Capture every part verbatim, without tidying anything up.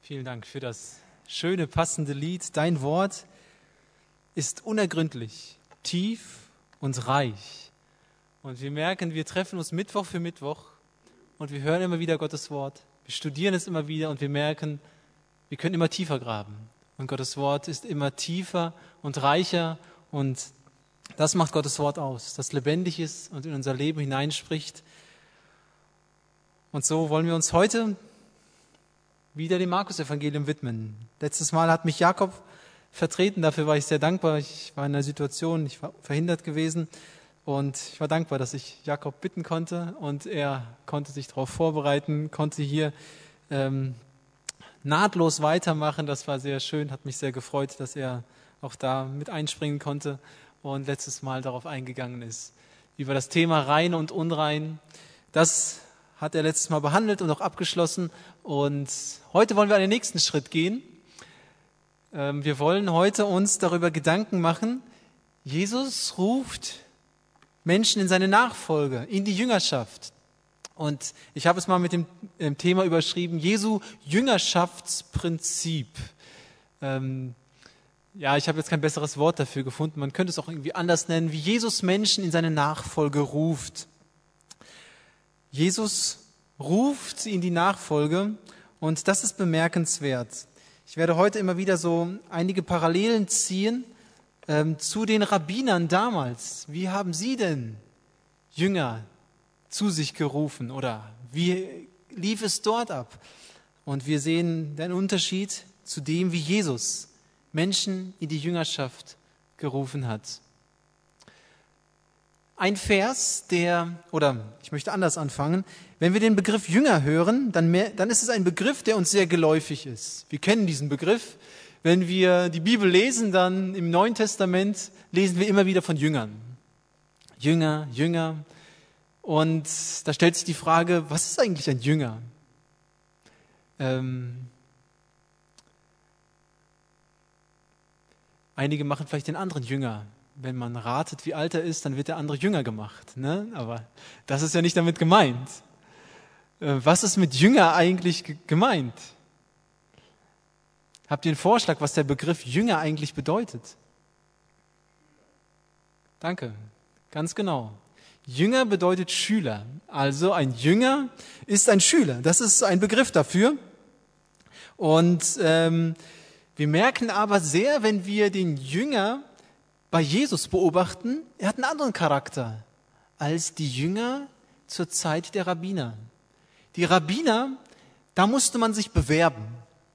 Vielen Dank für das schöne, passende Lied. Dein Wort ist unergründlich, tief und reich. Und wir merken, wir treffen uns Mittwoch für Mittwoch und wir hören immer wieder Gottes Wort. Wir studieren es immer wieder und wir merken, wir können immer tiefer graben. Und Gottes Wort ist immer tiefer und reicher und das macht Gottes Wort aus, das lebendig ist und in unser Leben hineinspricht. Und so wollen wir uns heute wieder dem Markus-Evangelium widmen. Letztes Mal hat mich Jakob vertreten, dafür war ich sehr dankbar. Ich war in einer Situation, ich war verhindert gewesen und ich war dankbar, dass ich Jakob bitten konnte und er konnte sich darauf vorbereiten, konnte hier ähm, nahtlos weitermachen. Das war sehr schön, hat mich sehr gefreut, dass er auch da mit einspringen konnte und letztes Mal darauf eingegangen ist, über das Thema rein und unrein. Das hat er letztes Mal behandelt und auch abgeschlossen. Und heute wollen wir an den nächsten Schritt gehen. Wir wollen heute uns darüber Gedanken machen, Jesus ruft Menschen in seine Nachfolge, in die Jüngerschaft. Und ich habe es mal mit dem Thema überschrieben, Jesu Jüngerschaftsprinzip. Ähm, ja, ich habe jetzt kein besseres Wort dafür gefunden. Man könnte es auch irgendwie anders nennen, wie Jesus Menschen in seine Nachfolge ruft. Jesus ruft sie in die Nachfolge und das ist bemerkenswert. Ich werde heute immer wieder so einige Parallelen ziehen ähm, zu den Rabbinern damals. Wie haben sie denn Jünger zu sich gerufen oder wie lief es dort ab? Und wir sehen den Unterschied zu dem, wie Jesus Menschen in die Jüngerschaft gerufen hat. Ein Vers, der, oder ich möchte anders anfangen, wenn wir den Begriff Jünger hören, dann, mehr, dann ist es ein Begriff, der uns sehr geläufig ist. Wir kennen diesen Begriff. Wenn wir die Bibel lesen, dann im Neuen Testament lesen wir immer wieder von Jüngern. Jünger, Jünger. Und da stellt sich die Frage, was ist eigentlich ein Jünger? Ähm, einige machen vielleicht den anderen Jünger. Wenn man ratet, wie alt er ist, dann wird der andere jünger gemacht. Ne? Aber das ist ja nicht damit gemeint. Was ist mit Jünger eigentlich gemeint? Habt ihr einen Vorschlag, was der Begriff Jünger eigentlich bedeutet? Danke, ganz genau. Jünger bedeutet Schüler. Also ein Jünger ist ein Schüler. Das ist ein Begriff dafür. Und ähm, wir merken aber sehr, wenn wir den Jünger bei Jesus beobachten, er hat einen anderen Charakter als die Jünger zur Zeit der Rabbiner. Die Rabbiner, da musste man sich bewerben.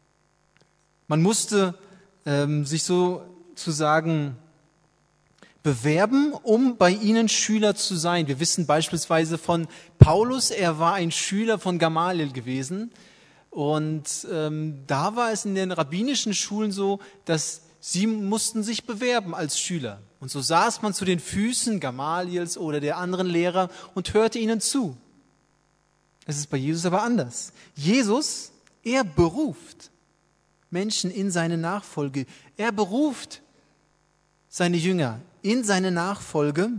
Man musste ähm, sich sozusagen bewerben, um bei ihnen Schüler zu sein. Wir wissen beispielsweise von Paulus, er war ein Schüler von Gamaliel gewesen. Und ähm, da war es in den rabbinischen Schulen so, dass sie mussten sich bewerben als Schüler. Und so saß man zu den Füßen Gamaliels oder der anderen Lehrer und hörte ihnen zu. Es ist bei Jesus aber anders. Jesus, er beruft Menschen in seine Nachfolge. Er beruft seine Jünger in seine Nachfolge.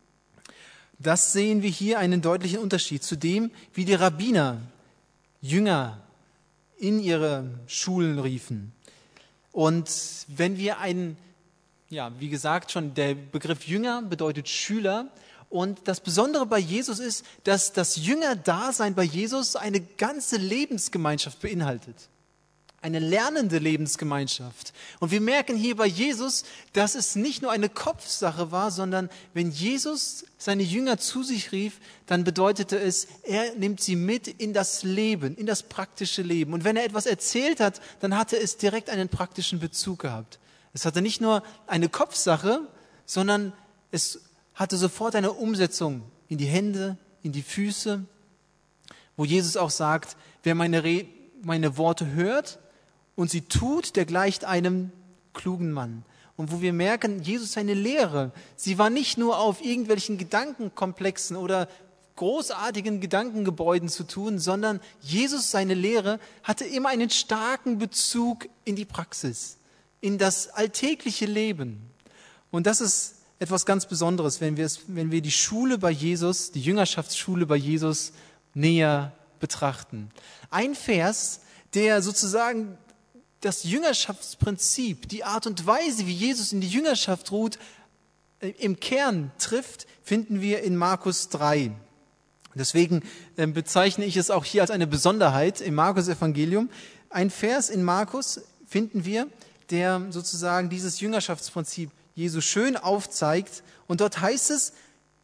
Das sehen wir hier einen deutlichen Unterschied zu dem, wie die Rabbiner Jünger in ihre Schulen riefen. Und wenn wir einen, ja, wie gesagt schon, der Begriff Jünger bedeutet Schüler. Und das Besondere bei Jesus ist, dass das Jüngerdasein bei Jesus eine ganze Lebensgemeinschaft beinhaltet. Eine lernende Lebensgemeinschaft. Und wir merken hier bei Jesus, dass es nicht nur eine Kopfsache war, sondern wenn Jesus seine Jünger zu sich rief, dann bedeutete es, er nimmt sie mit in das Leben, in das praktische Leben. Und wenn er etwas erzählt hat, dann hatte es direkt einen praktischen Bezug gehabt. Es hatte nicht nur eine Kopfsache, sondern es hatte sofort eine Umsetzung in die Hände, in die Füße, wo Jesus auch sagt, wer meine, Re- meine Worte hört und sie tut, der gleicht einem klugen Mann. Und wo wir merken, Jesus seine Lehre, sie war nicht nur auf irgendwelchen Gedankenkomplexen oder großartigen Gedankengebäuden zu tun, sondern Jesus seine Lehre hatte immer einen starken Bezug in die Praxis, in das alltägliche Leben. Und das ist etwas ganz Besonderes, wenn wir es, wenn wir die Schule bei Jesus, die Jüngerschaftsschule bei Jesus näher betrachten. Ein Vers, der sozusagen das Jüngerschaftsprinzip, die Art und Weise, wie Jesus in die Jüngerschaft ruht, im Kern trifft, finden wir in Markus drei. Deswegen bezeichne ich es auch hier als eine Besonderheit im Markus-Evangelium. Ein Vers in Markus finden wir, der sozusagen dieses Jüngerschaftsprinzip Jesu schön aufzeigt. Und dort heißt es,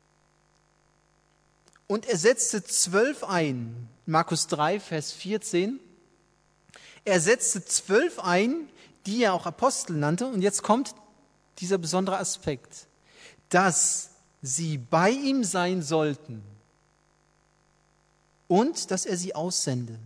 und er setzte zwölf ein, Markus drei, Vers vierzehn. Er setzte zwölf ein, die er auch Apostel nannte. Und jetzt kommt dieser besondere Aspekt, dass sie bei ihm sein sollten und dass er sie aussende.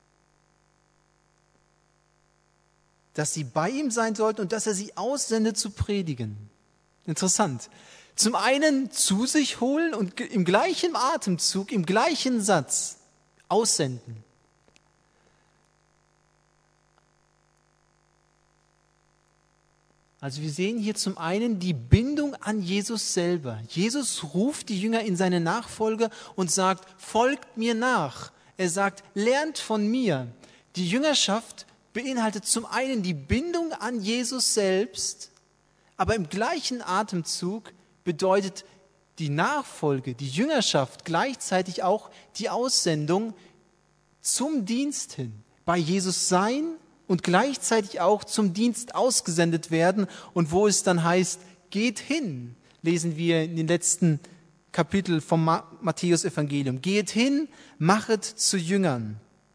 Dass sie bei ihm sein sollten und dass er sie aussende zu predigen. Interessant. Zum einen zu sich holen und im gleichen Atemzug, im gleichen Satz aussenden. Also wir sehen hier zum einen die Bindung an Jesus selber. Jesus ruft die Jünger in seine Nachfolge und sagt, folgt mir nach. Er sagt, lernt von mir. Die Jüngerschaft beinhaltet zum einen die Bindung an Jesus selbst, aber im gleichen Atemzug bedeutet die Nachfolge, die Jüngerschaft gleichzeitig auch die Aussendung zum Dienst hin. Bei Jesus sein und gleichzeitig auch zum Dienst ausgesendet werden. Und wo es dann heißt, geht hin, lesen wir in den letzten Kapitel vom Matthäus-Evangelium. Geht hin, machet zu Jüngern.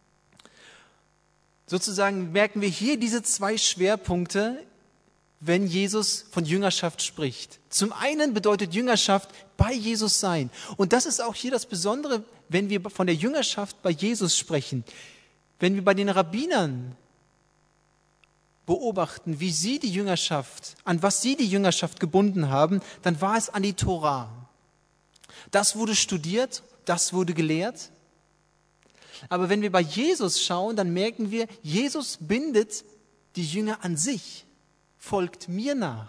Sozusagen merken wir hier diese zwei Schwerpunkte, wenn Jesus von Jüngerschaft spricht. Zum einen bedeutet Jüngerschaft bei Jesus sein. Und das ist auch hier das Besondere, wenn wir von der Jüngerschaft bei Jesus sprechen. Wenn wir bei den Rabbinern beobachten, wie sie die Jüngerschaft, an was sie die Jüngerschaft gebunden haben, dann war es an die Tora. Das wurde studiert, das wurde gelehrt. Aber wenn wir bei Jesus schauen, dann merken wir, Jesus bindet die Jünger an sich, folgt mir nach.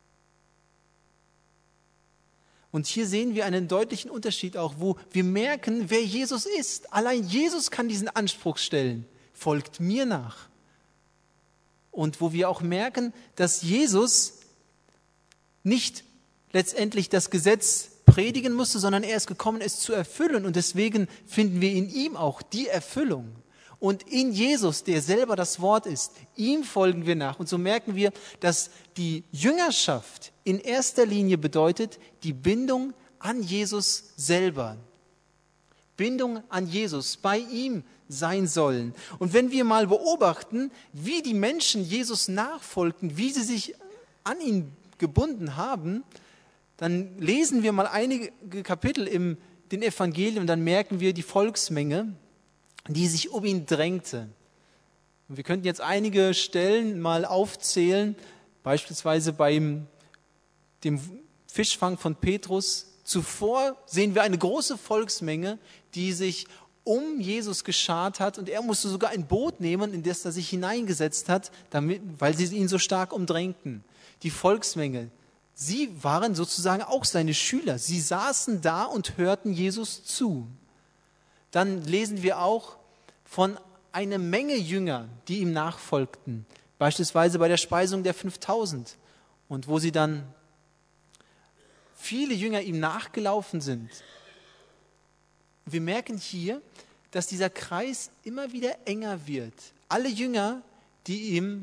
Und hier sehen wir einen deutlichen Unterschied auch, wo wir merken, wer Jesus ist. Allein Jesus kann diesen Anspruch stellen, folgt mir nach. Und wo wir auch merken, dass Jesus nicht letztendlich das Gesetz predigen musste, sondern er ist gekommen, es zu erfüllen. Und deswegen finden wir in ihm auch die Erfüllung. Und in Jesus, der selber das Wort ist, ihm folgen wir nach. Und so merken wir, dass die Jüngerschaft in erster Linie bedeutet, die Bindung an Jesus selber. Bindung an Jesus, bei ihm sein sollen. Und wenn wir mal beobachten, wie die Menschen Jesus nachfolgten, wie sie sich an ihn gebunden haben, dann lesen wir mal einige Kapitel im den Evangelien, dann merken wir die Volksmenge, die sich um ihn drängte. Und wir könnten jetzt einige Stellen mal aufzählen, beispielsweise beim dem Fischfang von Petrus. Zuvor sehen wir eine große Volksmenge, die sich um Jesus geschart hat, und er musste sogar ein Boot nehmen, in das er sich hineingesetzt hat, damit, weil sie ihn so stark umdrängten. Die Volksmenge, sie waren sozusagen auch seine Schüler. Sie saßen da und hörten Jesus zu. Dann lesen wir auch von einer Menge Jünger, die ihm nachfolgten, beispielsweise bei der Speisung der fünftausend, und wo sie dann viele Jünger ihm nachgelaufen sind. Wir merken hier, dass dieser Kreis immer wieder enger wird. Alle Jünger, die ihm,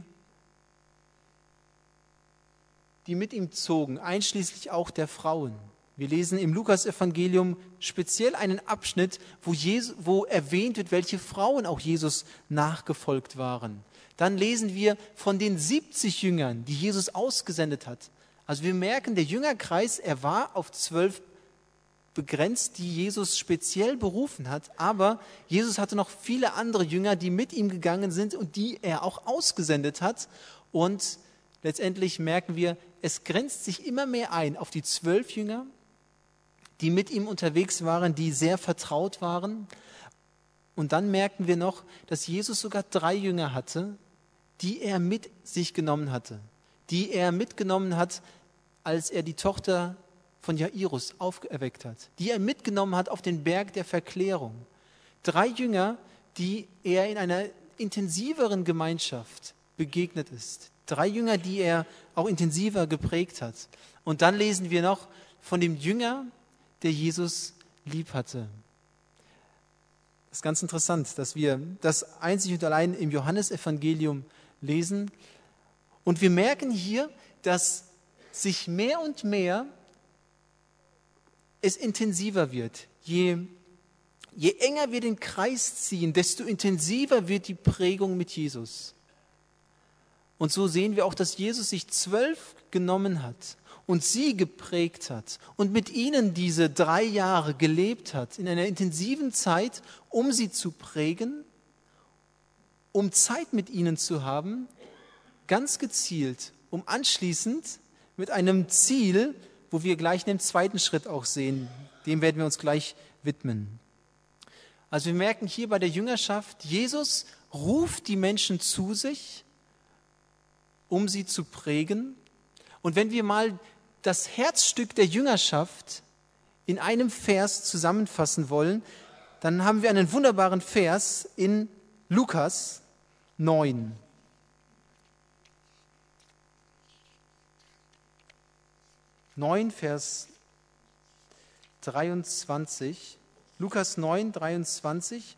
die mit ihm zogen, einschließlich auch der Frauen. Wir lesen im Lukas-Evangelium speziell einen Abschnitt, wo, Jesus, wo erwähnt wird, welche Frauen auch Jesus nachgefolgt waren. Dann lesen wir von den siebzig Jüngern, die Jesus ausgesendet hat. Also wir merken, der Jüngerkreis, er war auf zwölf begrenzt, die Jesus speziell berufen hat, aber Jesus hatte noch viele andere Jünger, die mit ihm gegangen sind und die er auch ausgesendet hat. Und letztendlich merken wir, es grenzt sich immer mehr ein auf die zwölf Jünger, die mit ihm unterwegs waren, die sehr vertraut waren. Und dann merken wir noch, dass Jesus sogar drei Jünger hatte, die er mit sich genommen hatte, die er mitgenommen hat, als er die Tochter von Jairus auferweckt hat, die er mitgenommen hat auf den Berg der Verklärung. Drei Jünger, die er in einer intensiveren Gemeinschaft begegnet ist. Drei Jünger, die er auch intensiver geprägt hat. Und dann lesen wir noch von dem Jünger, der Jesus lieb hatte. Das ist ganz interessant, dass wir das einzig und allein im Johannesevangelium lesen. Und wir merken hier, dass sich mehr und mehr es intensiver wird. Je, je enger wir den Kreis ziehen, desto intensiver wird die Prägung mit Jesus. Und so sehen wir auch, dass Jesus sich zwölf genommen hat und sie geprägt hat und mit ihnen diese drei Jahre gelebt hat, in einer intensiven Zeit, um sie zu prägen, um Zeit mit ihnen zu haben, ganz gezielt, um anschließend mit einem Ziel, wo wir gleich den zweiten Schritt auch sehen, dem werden wir uns gleich widmen. Also wir merken hier bei der Jüngerschaft, Jesus ruft die Menschen zu sich, um sie zu prägen. Und wenn wir mal das Herzstück der Jüngerschaft in einem Vers zusammenfassen wollen, dann haben wir einen wunderbaren Vers in Lukas neun. neun, Vers dreiundzwanzig. Lukas neun, dreiundzwanzig.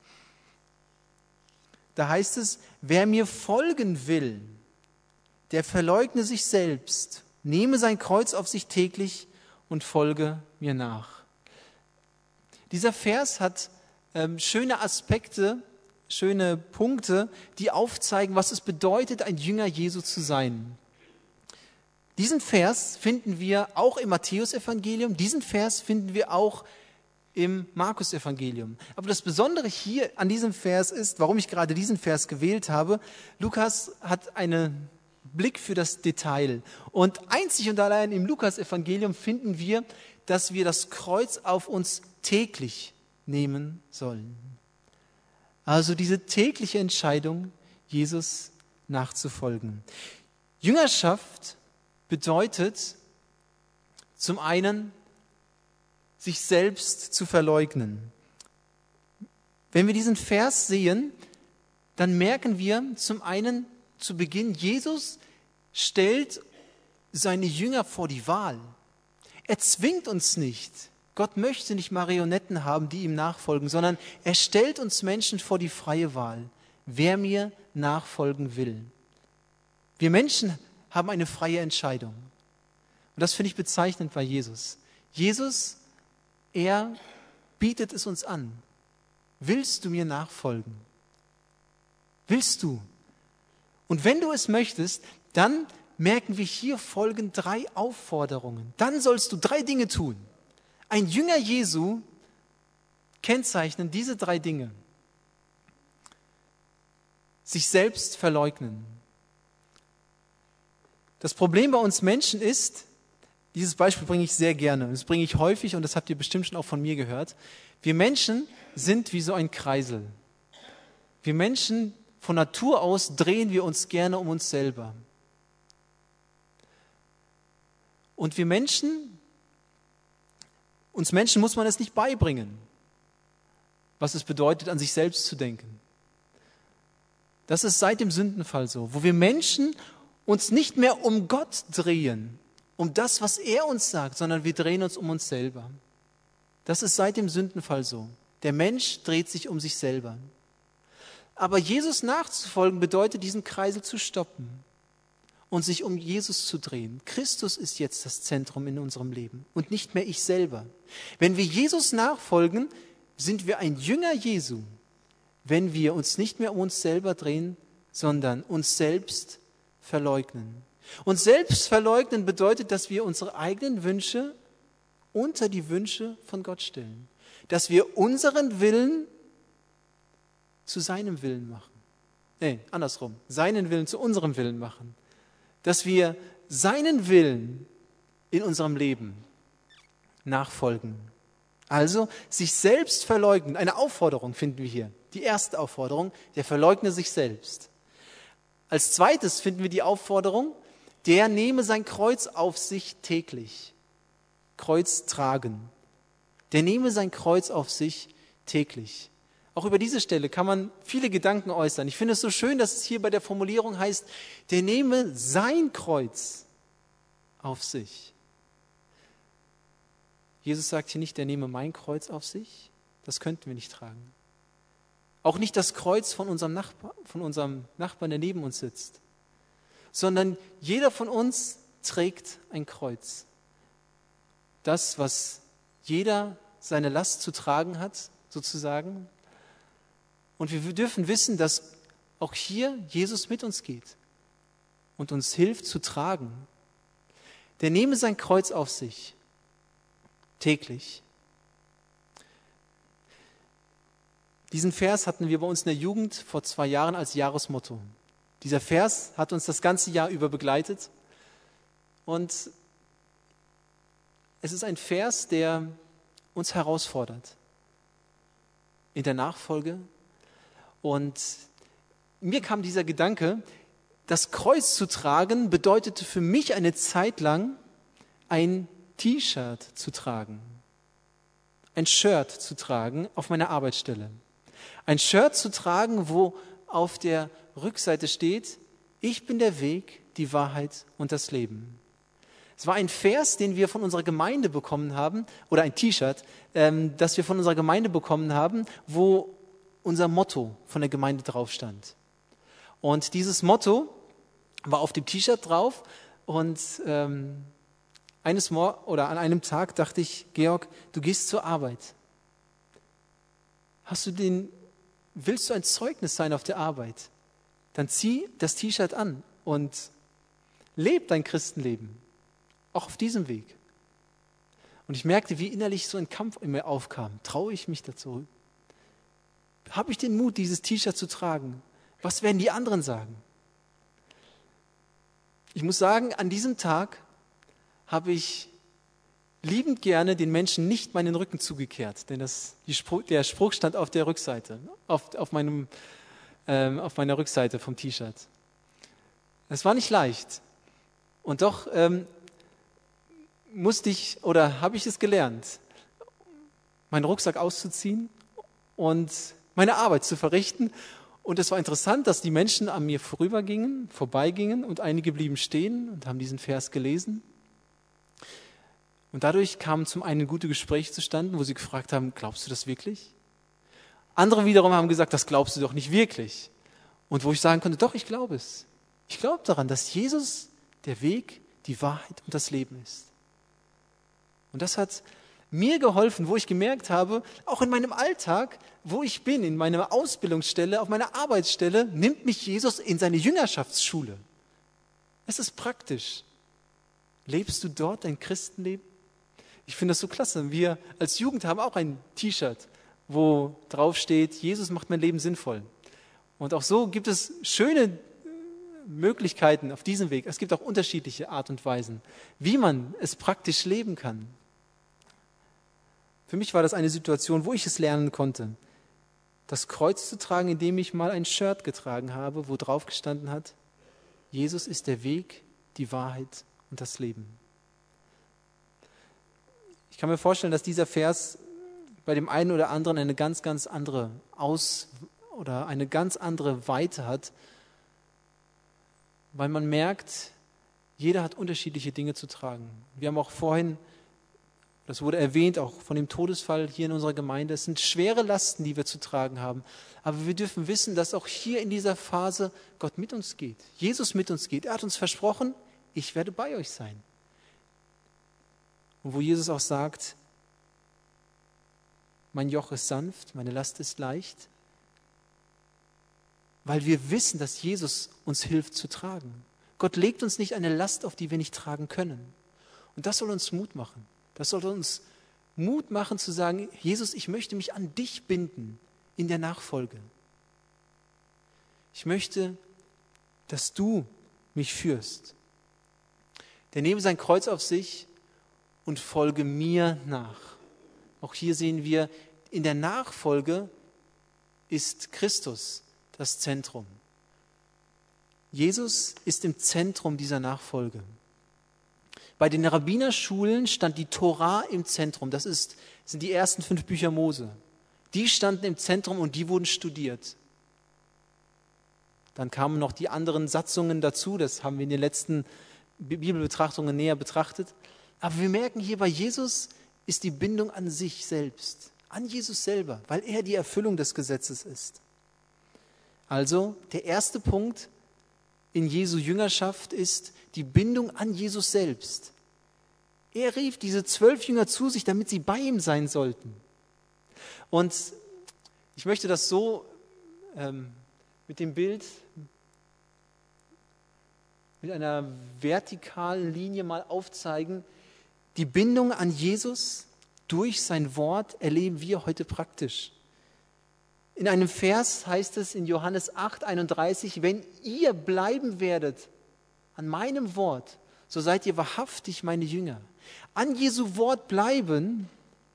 Da heißt es, wer mir folgen will, der verleugne sich selbst, nehme sein Kreuz auf sich täglich und folge mir nach. Dieser Vers hat ähm, schöne Aspekte, schöne Punkte, die aufzeigen, was es bedeutet, ein Jünger Jesu zu sein. Diesen Vers finden wir auch im Matthäusevangelium, diesen Vers finden wir auch im Markusevangelium. Aber das Besondere hier an diesem Vers ist, warum ich gerade diesen Vers gewählt habe, Lukas hat einen Blick für das Detail. Und einzig und allein im Lukasevangelium finden wir, dass wir das Kreuz auf uns täglich nehmen sollen. Also diese tägliche Entscheidung, Jesus nachzufolgen. Jüngerschaft bedeutet zum einen, sich selbst zu verleugnen. Wenn wir diesen Vers sehen, dann merken wir zum einen zu Beginn, Jesus stellt seine Jünger vor die Wahl. Er zwingt uns nicht. Gott möchte nicht Marionetten haben, die ihm nachfolgen, sondern er stellt uns Menschen vor die freie Wahl, wer mir nachfolgen will. Wir Menschen haben eine freie Entscheidung. Und das finde ich bezeichnend bei Jesus. Jesus, er bietet es uns an. Willst du mir nachfolgen? Willst du? Und wenn du es möchtest, dann merken wir, hier folgen drei Aufforderungen. Dann sollst du drei Dinge tun. Ein Jünger Jesu kennzeichnen diese drei Dinge. Sich selbst verleugnen. Das Problem bei uns Menschen ist, dieses Beispiel bringe ich sehr gerne, das bringe ich häufig und das habt ihr bestimmt schon auch von mir gehört. Wir Menschen sind wie so ein Kreisel. Wir Menschen, von Natur aus drehen wir uns gerne um uns selber. Und wir Menschen, uns Menschen muss man es nicht beibringen, was es bedeutet, an sich selbst zu denken. Das ist seit dem Sündenfall so, wo wir Menschen uns nicht mehr um Gott drehen, um das, was er uns sagt, sondern wir drehen uns um uns selber. Das ist seit dem Sündenfall so. Der Mensch dreht sich um sich selber. Aber Jesus nachzufolgen bedeutet, diesen Kreisel zu stoppen und sich um Jesus zu drehen. Christus ist jetzt das Zentrum in unserem Leben und nicht mehr ich selber. Wenn wir Jesus nachfolgen, sind wir ein Jünger Jesu, wenn wir uns nicht mehr um uns selber drehen, sondern uns selbst verleugnen. Und selbst verleugnen bedeutet, dass wir unsere eigenen Wünsche unter die Wünsche von Gott stellen. Dass wir unseren Willen zu seinem Willen machen. Nee, andersrum. Seinen Willen zu unserem Willen machen. Dass wir seinen Willen in unserem Leben nachfolgen. Also sich selbst verleugnen. Eine Aufforderung finden wir hier. Die erste Aufforderung, der verleugne sich selbst. Als zweites finden wir die Aufforderung, der nehme sein Kreuz auf sich täglich. Kreuz tragen. Der nehme sein Kreuz auf sich täglich. Auch über diese Stelle kann man viele Gedanken äußern. Ich finde es so schön, dass es hier bei der Formulierung heißt, der nehme sein Kreuz auf sich. Jesus sagt hier nicht, der nehme mein Kreuz auf sich. Das könnten wir nicht tragen. Auch nicht das Kreuz von unserem Nachbar, von unserem Nachbarn, der neben uns sitzt. Sondern jeder von uns trägt ein Kreuz. Das, was jeder seine Last zu tragen hat, sozusagen. Und wir dürfen wissen, dass auch hier Jesus mit uns geht und uns hilft zu tragen. Der nehme sein Kreuz auf sich, täglich. Diesen Vers hatten wir bei uns in der Jugend vor zwei Jahren als Jahresmotto. Dieser Vers hat uns das ganze Jahr über begleitet. Und es ist ein Vers, der uns herausfordert in der Nachfolge. Und mir kam dieser Gedanke, das Kreuz zu tragen, bedeutete für mich eine Zeit lang, ein T-Shirt zu tragen. Ein Shirt zu tragen auf meiner Arbeitsstelle. Ein Shirt zu tragen, wo auf der Rückseite steht, ich bin der Weg, die Wahrheit und das Leben. Es war ein Vers, den wir von unserer Gemeinde bekommen haben, oder ein T-Shirt, ähm, das wir von unserer Gemeinde bekommen haben, wo unser Motto von der Gemeinde drauf stand. Und dieses Motto war auf dem T-Shirt drauf und ähm, eines Mor- oder an einem Tag dachte ich, Georg, du gehst zur Arbeit. Hast du den, willst du ein Zeugnis sein auf der Arbeit? Dann zieh das T-Shirt an und leb dein Christenleben. Auch auf diesem Weg. Und ich merkte, wie innerlich so ein Kampf in mir aufkam. Traue ich mich dazu? Habe ich den Mut, dieses T-Shirt zu tragen? Was werden die anderen sagen? Ich muss sagen, an diesem Tag habe ich liebend gerne den Menschen nicht meinen Rücken zugekehrt, denn das, die Spruch, der Spruch stand auf der Rückseite, auf, auf, meinem, ähm, auf meiner Rückseite vom T-Shirt. Es war nicht leicht. Und doch ähm, musste ich oder habe ich es gelernt, meinen Rucksack auszuziehen und meine Arbeit zu verrichten. Und es war interessant, dass die Menschen an mir vorübergingen, vorbeigingen und einige blieben stehen und haben diesen Vers gelesen. Und dadurch kamen zum einen gute Gespräche zustande, wo sie gefragt haben, glaubst du das wirklich? Andere wiederum haben gesagt, das glaubst du doch nicht wirklich. Und wo ich sagen konnte, doch, ich glaube es. Ich glaube daran, dass Jesus der Weg, die Wahrheit und das Leben ist. Und das hat mir geholfen, wo ich gemerkt habe, auch in meinem Alltag, wo ich bin, in meiner Ausbildungsstelle, auf meiner Arbeitsstelle, nimmt mich Jesus in seine Jüngerschaftsschule. Es ist praktisch. Lebst du dort dein Christenleben? Ich finde das so klasse. Wir als Jugend haben auch ein T-Shirt, wo drauf steht, Jesus macht mein Leben sinnvoll. Und auch so gibt es schöne Möglichkeiten auf diesem Weg. Es gibt auch unterschiedliche Art und Weisen, wie man es praktisch leben kann. Für mich war das eine Situation, wo ich es lernen konnte, das Kreuz zu tragen, indem ich mal ein Shirt getragen habe, wo drauf gestanden hat, Jesus ist der Weg, die Wahrheit und das Leben. Ich kann mir vorstellen, dass dieser Vers bei dem einen oder anderen eine ganz, ganz andere Aus- oder eine ganz andere Weite hat, weil man merkt, jeder hat unterschiedliche Dinge zu tragen. Wir haben auch vorhin, das wurde erwähnt, auch von dem Todesfall hier in unserer Gemeinde, es sind schwere Lasten, die wir zu tragen haben. Aber wir dürfen wissen, dass auch hier in dieser Phase Gott mit uns geht, Jesus mit uns geht. Er hat uns versprochen, ich werde bei euch sein. Und wo Jesus auch sagt, mein Joch ist sanft, meine Last ist leicht, weil wir wissen, dass Jesus uns hilft zu tragen. Gott legt uns nicht eine Last auf, die wir nicht tragen können. Und das soll uns Mut machen. Das soll uns Mut machen zu sagen, Jesus, ich möchte mich an dich binden in der Nachfolge. Ich möchte, dass du mich führst. Der nehme sein Kreuz auf sich und folge mir nach. Auch hier sehen wir, in der Nachfolge ist Christus das Zentrum. Jesus ist im Zentrum dieser Nachfolge. Bei den Rabbinerschulen stand die Tora im Zentrum. Das ist, sind die ersten fünf Bücher Mose. Die standen im Zentrum und die wurden studiert. Dann kamen noch die anderen Satzungen dazu, das haben wir in den letzten Bibelbetrachtungen näher betrachtet. Aber wir merken hier, bei Jesus ist die Bindung an sich selbst, an Jesus selber, weil er die Erfüllung des Gesetzes ist. Also der erste Punkt in Jesu Jüngerschaft ist die Bindung an Jesus selbst. Er rief diese zwölf Jünger zu sich, damit sie bei ihm sein sollten. Und ich möchte das so ähm, mit dem Bild, mit einer vertikalen Linie mal aufzeigen. Die Bindung an Jesus durch sein Wort erleben wir heute praktisch. In einem Vers heißt es in Johannes acht, einunddreißig, wenn ihr bleiben werdet an meinem Wort, so seid ihr wahrhaftig meine Jünger. An Jesu Wort bleiben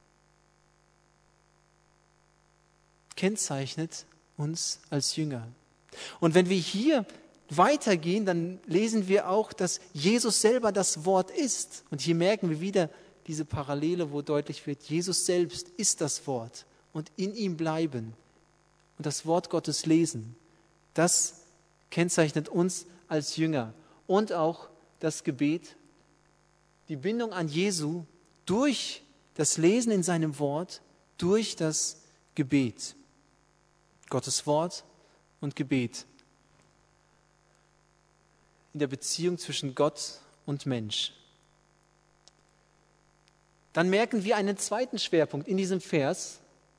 kennzeichnet uns als Jünger. Und wenn wir hier weitergehen, dann lesen wir auch, dass Jesus selber das Wort ist. Und hier merken wir wieder diese Parallele, wo deutlich wird, Jesus selbst ist das Wort und in ihm bleiben und das Wort Gottes lesen. Das kennzeichnet uns als Jünger und auch das Gebet, die Bindung an Jesu durch das Lesen in seinem Wort, durch das Gebet. Gottes Wort und Gebet. In der Beziehung zwischen Gott und Mensch. Dann merken wir einen zweiten Schwerpunkt in diesem Vers.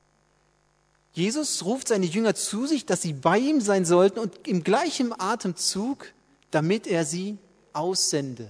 Jesus ruft seine Jünger zu sich, dass sie bei ihm sein sollten und im gleichen Atemzug, damit er sie aussende.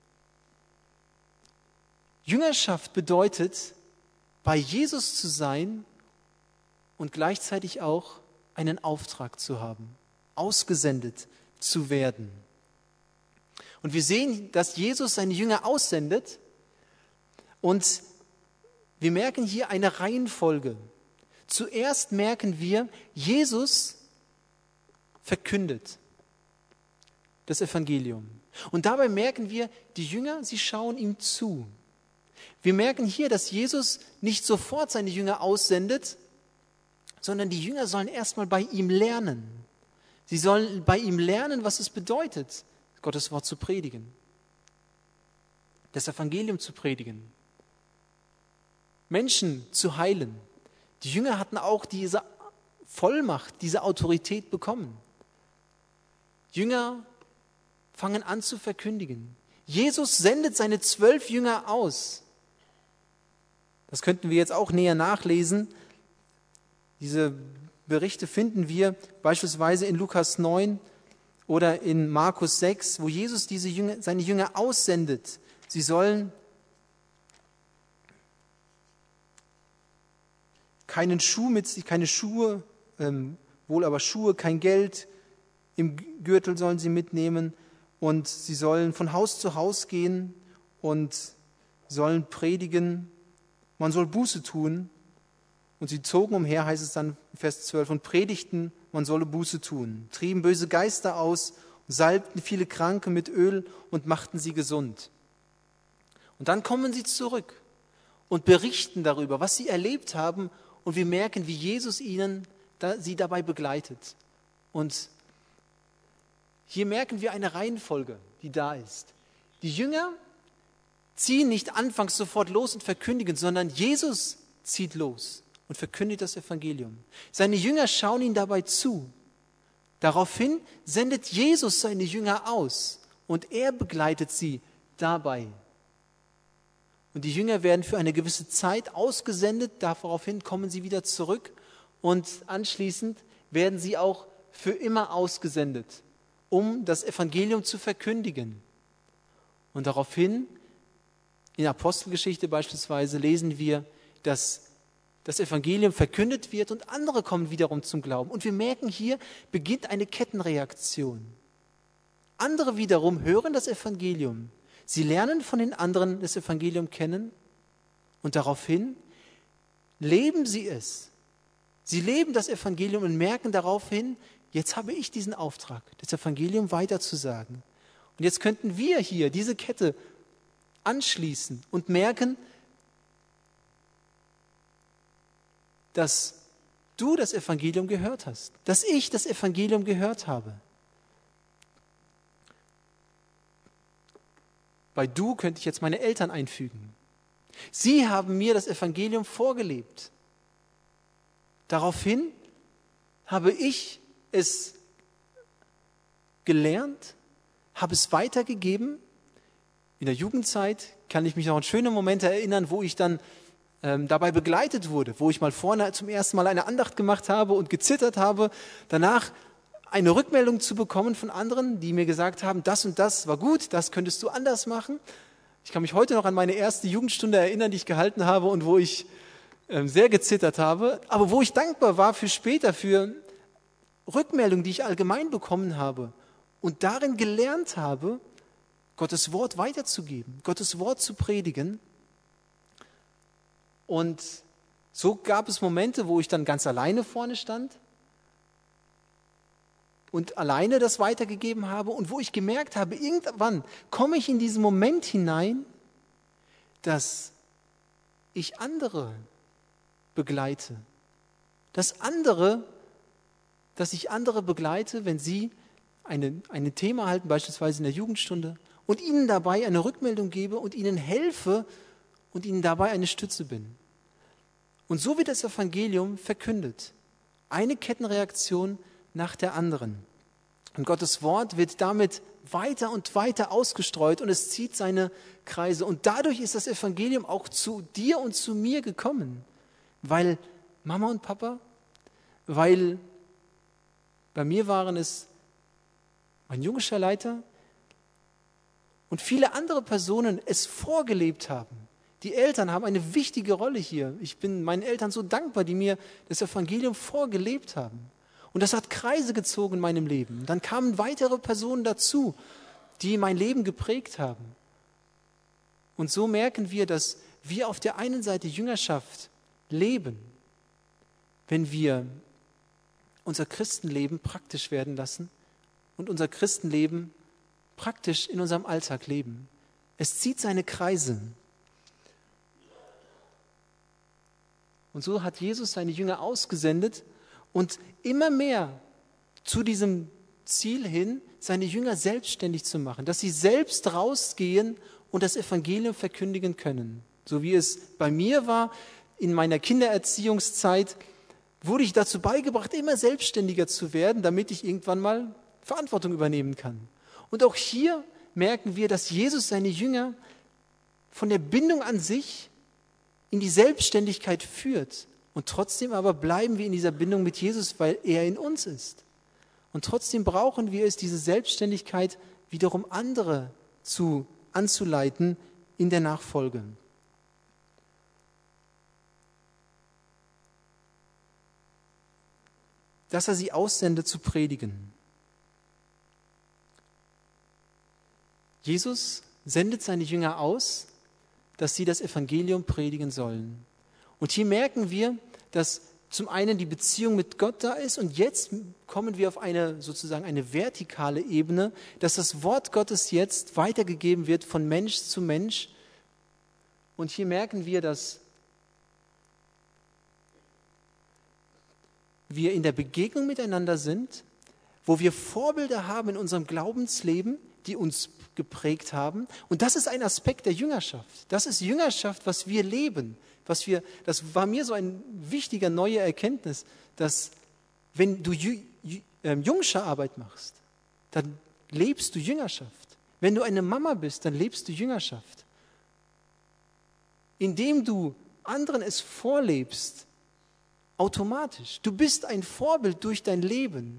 Jüngerschaft bedeutet, bei Jesus zu sein und gleichzeitig auch einen Auftrag zu haben, ausgesendet zu werden. Und wir sehen, dass Jesus seine Jünger aussendet und wir merken hier eine Reihenfolge. Zuerst merken wir, Jesus verkündet das Evangelium. Und dabei merken wir, die Jünger, sie schauen ihm zu. Wir merken hier, dass Jesus nicht sofort seine Jünger aussendet, sondern die Jünger sollen erstmal bei ihm lernen. Sie sollen bei ihm lernen, was es bedeutet, Gottes Wort zu predigen, das Evangelium zu predigen, Menschen zu heilen. Die Jünger hatten auch diese Vollmacht, diese Autorität bekommen. Jünger fangen an zu verkündigen. Jesus sendet seine zwölf Jünger aus. Das könnten wir jetzt auch näher nachlesen. Diese Berichte finden wir beispielsweise in Lukas neun oder in Markus sechs, wo Jesus diese Jünger, seine Jünger aussendet. Sie sollen keinen Schuh mit sich, keine Schuhe, ähm, wohl aber Schuhe, kein Geld, im Gürtel sollen sie mitnehmen und sie sollen von Haus zu Haus gehen und sollen predigen. Man soll Buße tun. Und sie zogen umher, heißt es dann in Vers zwölf, und predigten, man solle Buße tun, trieben böse Geister aus, salbten viele Kranke mit Öl und machten sie gesund. Und dann kommen sie zurück und berichten darüber, was sie erlebt haben, und wir merken, wie Jesus ihnen da, sie dabei begleitet. Und hier merken wir eine Reihenfolge, die da ist. Die Jünger ziehen nicht anfangs sofort los und verkündigen, sondern Jesus zieht los und verkündet das Evangelium. Seine Jünger schauen ihn dabei zu. Daraufhin sendet Jesus seine Jünger aus und er begleitet sie dabei. Und die Jünger werden für eine gewisse Zeit ausgesendet, daraufhin kommen sie wieder zurück und anschließend werden sie auch für immer ausgesendet, um das Evangelium zu verkündigen. Und daraufhin, in der Apostelgeschichte beispielsweise, lesen wir, dass das Evangelium verkündet wird und andere kommen wiederum zum Glauben. Und wir merken, hier beginnt eine Kettenreaktion. Andere wiederum hören das Evangelium. Sie lernen von den anderen das Evangelium kennen und daraufhin leben sie es. Sie leben das Evangelium und merken daraufhin, jetzt habe ich diesen Auftrag, das Evangelium weiterzusagen. Und jetzt könnten wir hier diese Kette anschließen und merken, dass du das Evangelium gehört hast, dass ich das Evangelium gehört habe. Bei du könnte ich jetzt meine Eltern einfügen. Sie haben mir das Evangelium vorgelebt. Daraufhin habe ich es gelernt, habe es weitergegeben. In der Jugendzeit kann ich mich noch an schöne Momente erinnern, wo ich dann ähm, dabei begleitet wurde, wo ich mal vorne zum ersten Mal eine Andacht gemacht habe und gezittert habe, danach eine Rückmeldung zu bekommen von anderen, die mir gesagt haben, das und das war gut, das könntest du anders machen. Ich kann mich heute noch an meine erste Jugendstunde erinnern, die ich gehalten habe und wo ich ähm, sehr gezittert habe, aber wo ich dankbar war für später, für Rückmeldungen, die ich allgemein bekommen habe und darin gelernt habe, Gottes Wort weiterzugeben, Gottes Wort zu predigen. Und so gab es Momente, wo ich dann ganz alleine vorne stand und alleine das weitergegeben habe und wo ich gemerkt habe, irgendwann komme ich in diesen Moment hinein, dass ich andere begleite, dass andere, dass ich andere begleite, wenn sie eine, ein Thema halten, beispielsweise in der Jugendstunde, und ihnen dabei eine Rückmeldung gebe und ihnen helfe und ihnen dabei eine Stütze bin. Und so wird das Evangelium verkündet. Eine Kettenreaktion nach der anderen. Und Gottes Wort wird damit weiter und weiter ausgestreut und es zieht seine Kreise. Und dadurch ist das Evangelium auch zu dir und zu mir gekommen. Weil Mama und Papa, weil bei mir waren es mein jüngerer Leiter und viele andere Personen es vorgelebt haben. Die Eltern haben eine wichtige Rolle hier. Ich bin meinen Eltern so dankbar, die mir das Evangelium vorgelebt haben. Und das hat Kreise gezogen in meinem Leben. Dann kamen weitere Personen dazu, die mein Leben geprägt haben. Und so merken wir, dass wir auf der einen Seite Jüngerschaft leben, wenn wir unser Christenleben praktisch werden lassen und unser Christenleben praktisch in unserem Alltag leben. Es zieht seine Kreise. Und so hat Jesus seine Jünger ausgesendet und immer mehr zu diesem Ziel hin, seine Jünger selbstständig zu machen, dass sie selbst rausgehen und das Evangelium verkündigen können. So wie es bei mir war, in meiner Kindererziehungszeit, wurde ich dazu beigebracht, immer selbstständiger zu werden, damit ich irgendwann mal Verantwortung übernehmen kann. Und auch hier merken wir, dass Jesus seine Jünger von der Bindung an sich in die Selbstständigkeit führt. Und trotzdem aber bleiben wir in dieser Bindung mit Jesus, weil er in uns ist. Und trotzdem brauchen wir es, diese Selbstständigkeit wiederum andere zu, anzuleiten in der Nachfolge. Dass er sie aussendet zu predigen. Jesus sendet seine Jünger aus, dass sie das Evangelium predigen sollen. Und hier merken wir, dass zum einen die Beziehung mit Gott da ist und jetzt kommen wir auf eine sozusagen eine vertikale Ebene, dass das Wort Gottes jetzt weitergegeben wird von Mensch zu Mensch. Und hier merken wir, dass wir in der Begegnung miteinander sind, wo wir Vorbilder haben in unserem Glaubensleben, die uns geprägt haben. Und das ist ein Aspekt der Jüngerschaft. Das ist Jüngerschaft, was wir leben. Was wir, das war mir so ein wichtiger neue Erkenntnis, dass wenn du Jü, Jü, äh, Jungscherarbeit machst, dann lebst du Jüngerschaft. Wenn du eine Mama bist, dann lebst du Jüngerschaft. Indem du anderen es vorlebst, automatisch. Du bist ein Vorbild durch dein Leben.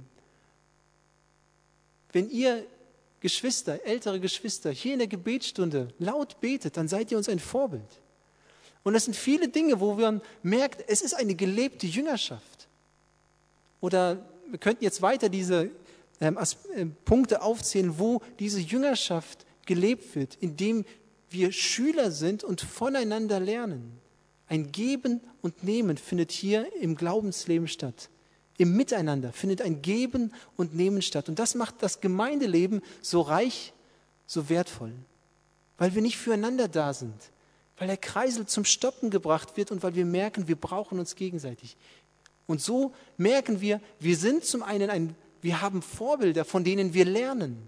Wenn ihr Geschwister, ältere Geschwister, hier in der Gebetsstunde laut betet, dann seid ihr uns ein Vorbild. Und das sind viele Dinge, wo man merkt, es ist eine gelebte Jüngerschaft. Oder wir könnten jetzt weiter diese ähm, äh, Punkte aufzählen, wo diese Jüngerschaft gelebt wird, indem wir Schüler sind und voneinander lernen. Ein Geben und Nehmen findet hier im Glaubensleben statt. Im Miteinander findet ein Geben und Nehmen statt. Und das macht das Gemeindeleben so reich, so wertvoll. Weil wir nicht füreinander da sind. Weil der Kreisel zum Stoppen gebracht wird und weil wir merken, wir brauchen uns gegenseitig. Und so merken wir, wir sind zum einen ein, wir haben Vorbilder, von denen wir lernen.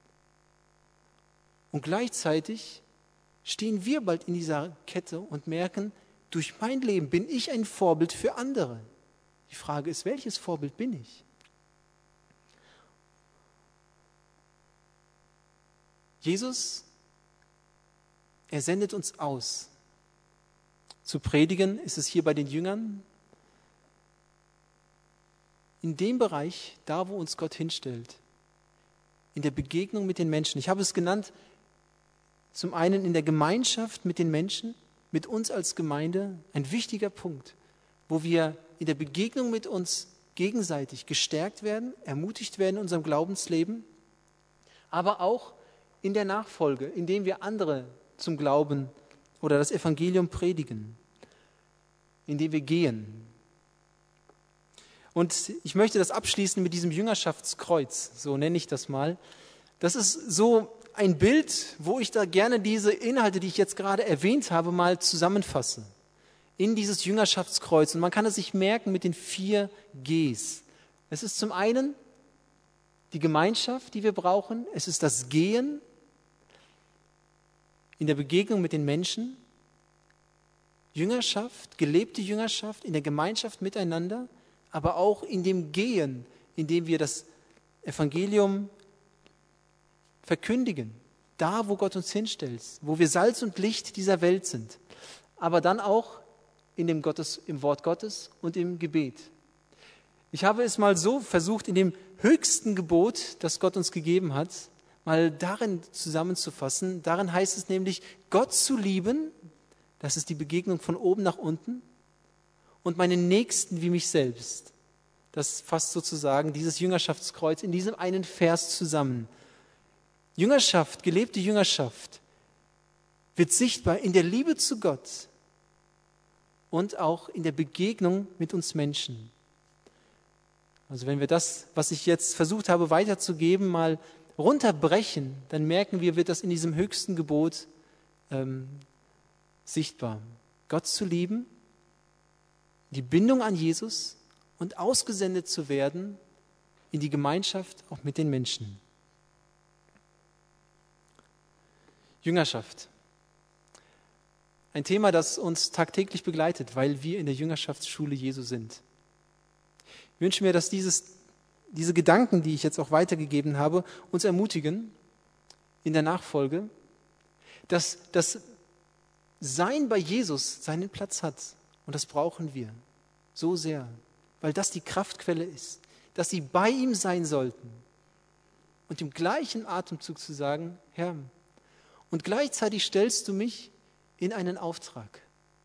Und gleichzeitig stehen wir bald in dieser Kette und merken, durch mein Leben bin ich ein Vorbild für andere. Die Frage ist, welches Vorbild bin ich? Jesus, er sendet uns aus. Zu predigen ist es hier bei den Jüngern. In dem Bereich, da wo uns Gott hinstellt. In der Begegnung mit den Menschen. Ich habe es genannt, zum einen in der Gemeinschaft mit den Menschen, mit uns als Gemeinde, ein wichtiger Punkt, wo wir in der Begegnung mit uns gegenseitig gestärkt werden, ermutigt werden in unserem Glaubensleben, aber auch in der Nachfolge, indem wir andere zum Glauben oder das Evangelium predigen, indem wir gehen. Und ich möchte das abschließen mit diesem Jüngerschaftskreuz, so nenne ich das mal. Das ist so ein Bild, wo ich da gerne diese Inhalte, die ich jetzt gerade erwähnt habe, mal zusammenfasse. In dieses Jüngerschaftskreuz. Und man kann es sich merken mit den vier Gs. Es ist zum einen die Gemeinschaft, die wir brauchen. Es ist das Gehen in der Begegnung mit den Menschen. Jüngerschaft, gelebte Jüngerschaft in der Gemeinschaft miteinander, aber auch in dem Gehen, in dem wir das Evangelium verkündigen, da, wo Gott uns hinstellt, wo wir Salz und Licht dieser Welt sind, aber dann auch in dem Gottes, im Wort Gottes und im Gebet. Ich habe es mal so versucht, in dem höchsten Gebot, das Gott uns gegeben hat, mal darin zusammenzufassen. Darin heißt es nämlich, Gott zu lieben, das ist die Begegnung von oben nach unten, und meinen Nächsten wie mich selbst. Das fasst sozusagen dieses Jüngerschaftskreuz in diesem einen Vers zusammen. Jüngerschaft, gelebte Jüngerschaft wird sichtbar in der Liebe zu Gott und auch in der Begegnung mit uns Menschen. Also wenn wir das, was ich jetzt versucht habe weiterzugeben, mal runterbrechen, dann merken wir, wird das in diesem höchsten Gebot ähm, sichtbar. Gott zu lieben, die Bindung an Jesus und ausgesendet zu werden in die Gemeinschaft auch mit den Menschen. Jüngerschaft. Ein Thema, das uns tagtäglich begleitet, weil wir in der Jüngerschaftsschule Jesu sind. Ich wünsche mir, dass dieses, diese Gedanken, die ich jetzt auch weitergegeben habe, uns ermutigen in der Nachfolge, dass das Sein bei Jesus seinen Platz hat. Und das brauchen wir so sehr, weil das die Kraftquelle ist, dass sie bei ihm sein sollten. Und im gleichen Atemzug zu sagen, Herr, und gleichzeitig stellst du mich in einen Auftrag.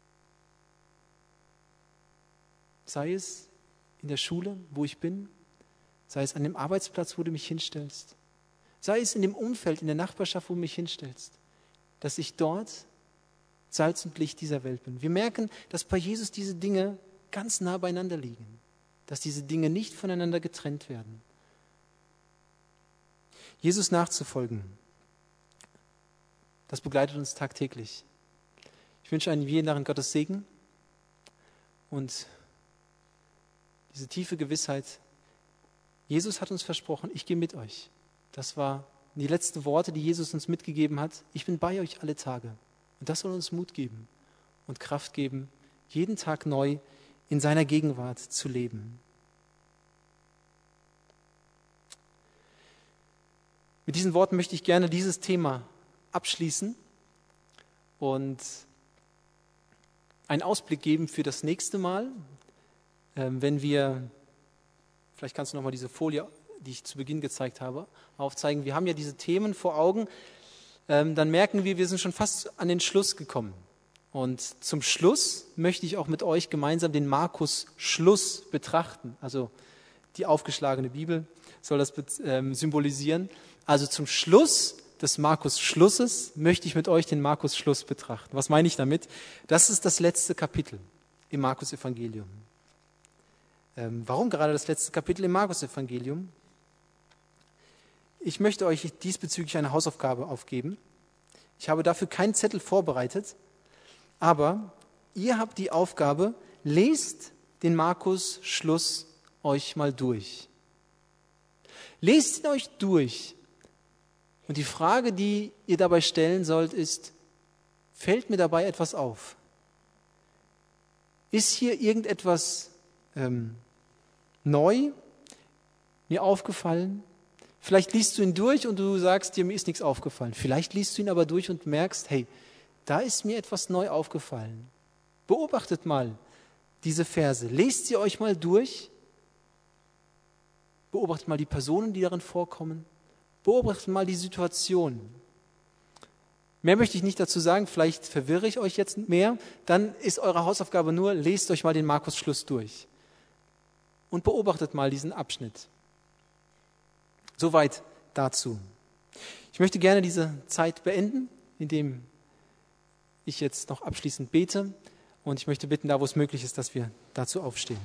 Sei es in der Schule, wo ich bin, sei es an dem Arbeitsplatz, wo du mich hinstellst, sei es in dem Umfeld, in der Nachbarschaft, wo du mich hinstellst, dass ich dort Salz und Licht dieser Welt bin. Wir merken, dass bei Jesus diese Dinge ganz nah beieinander liegen, dass diese Dinge nicht voneinander getrennt werden. Jesus nachzufolgen, das begleitet uns tagtäglich. Ich wünsche einen jeden darin Gottes Segen und diese tiefe Gewissheit, Jesus hat uns versprochen, ich gehe mit euch. Das waren die letzten Worte, die Jesus uns mitgegeben hat. Ich bin bei euch alle Tage. Und das soll uns Mut geben und Kraft geben, jeden Tag neu in seiner Gegenwart zu leben. Mit diesen Worten möchte ich gerne dieses Thema abschließen und einen Ausblick geben für das nächste Mal, ähm, wenn wir, vielleicht kannst du nochmal diese Folie, die ich zu Beginn gezeigt habe, aufzeigen. Wir haben ja diese Themen vor Augen, ähm, dann merken wir, wir sind schon fast an den Schluss gekommen. Und zum Schluss möchte ich auch mit euch gemeinsam den Markus-Schluss betrachten. Also die aufgeschlagene Bibel soll das ähm, symbolisieren. Also zum Schluss des Markus-Schlusses möchte ich mit euch den Markus-Schluss betrachten. Was meine ich damit? Das ist das letzte Kapitel im Markus-Evangelium. Ähm, warum gerade das letzte Kapitel im Markus-Evangelium? Ich möchte euch diesbezüglich eine Hausaufgabe aufgeben. Ich habe dafür keinen Zettel vorbereitet, aber ihr habt die Aufgabe, lest den Markus-Schluss euch mal durch. Lest ihn euch durch. Und die Frage, die ihr dabei stellen sollt, ist, fällt mir dabei etwas auf? Ist hier irgendetwas ähm, neu mir aufgefallen? Vielleicht liest du ihn durch und du sagst dir, mir ist nichts aufgefallen. Vielleicht liest du ihn aber durch und merkst, hey, da ist mir etwas neu aufgefallen. Beobachtet mal diese Verse. Lest sie euch mal durch. Beobachtet mal die Personen, die darin vorkommen. Beobachtet mal die Situation. Mehr möchte ich nicht dazu sagen, vielleicht verwirre ich euch jetzt mehr. Dann ist eure Hausaufgabe nur, lest euch mal den Markus-Schluss durch. Und beobachtet mal diesen Abschnitt. Soweit dazu. Ich möchte gerne diese Zeit beenden, indem ich jetzt noch abschließend bete. Und ich möchte bitten, da wo es möglich ist, dass wir dazu aufstehen.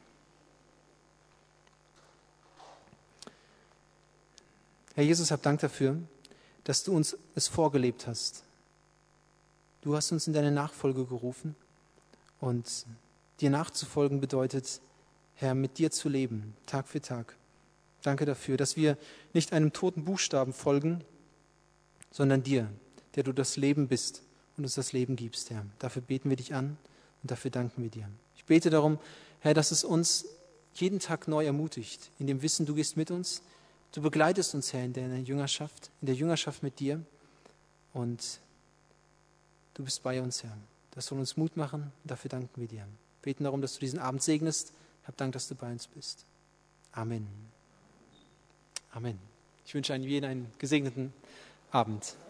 Herr Jesus, hab Dank dafür, dass du uns es vorgelebt hast. Du hast uns in deine Nachfolge gerufen und dir nachzufolgen bedeutet, Herr, mit dir zu leben, Tag für Tag. Danke dafür, dass wir nicht einem toten Buchstaben folgen, sondern dir, der du das Leben bist und uns das Leben gibst, Herr. Dafür beten wir dich an und dafür danken wir dir. Ich bete darum, Herr, dass es uns jeden Tag neu ermutigt, in dem Wissen, du gehst mit uns, du begleitest uns, Herr, in der Jüngerschaft, in der Jüngerschaft mit dir und du bist bei uns, Herr. Das soll uns Mut machen und dafür danken wir dir. Wir beten darum, dass du diesen Abend segnest. Hab Dank, dass du bei uns bist. Amen. Amen. Ich wünsche Ihnen jeden einen gesegneten Abend.